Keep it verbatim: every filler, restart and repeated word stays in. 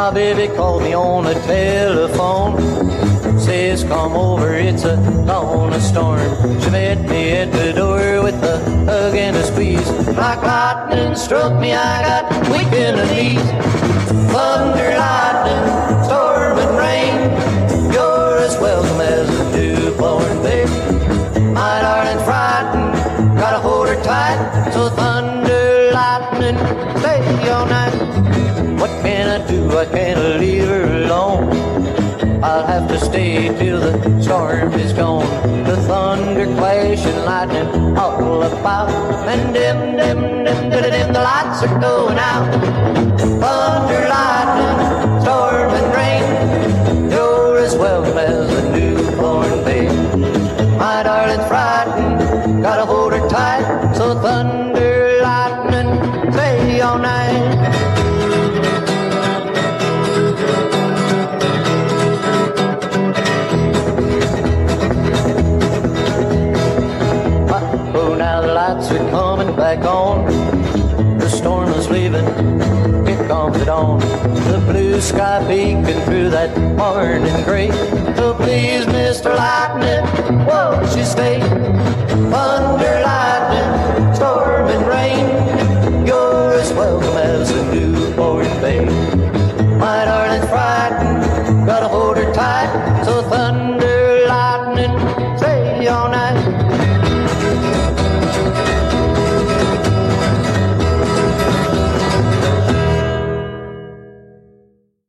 My baby called me on the telephone, says come over, it's a gonna storm. She met me at the door with a hug and a squeeze. Like lightning struck me, I got weak in the knees. Thunder, lightning, storm and rain, you're as welcome as a newborn babe. My darling's frightened, gotta hold her tight. So thunder, lightning, stay all night. What can I do? I can't leave her alone. I'll have to stay till the storm is gone. The thunder, clash, and lightning all about. And dim, dim, dim, dim, dim, the lights are going out. Thunder, lightning, storm, and rain, you're as welcome as a newborn babe. My darling's frightened, gotta hold her tight. So thunder, lightning, stay all night. Are coming back on. The storm is leaving, here comes the dawn. The blue sky peeking through that morning gray.